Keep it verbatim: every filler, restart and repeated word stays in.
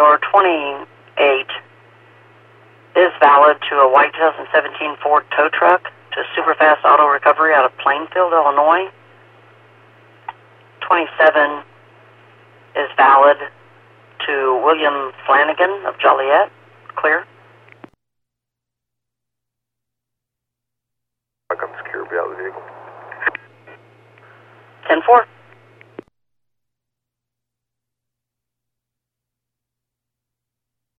your twenty-eight is valid to a white twenty seventeen Ford tow truck to Superfast Auto Recovery out of Plainfield, Illinois. twenty-seven is valid to William Flanagan of Joliet. Clear. I'm secure, be out of the vehicle. ten four.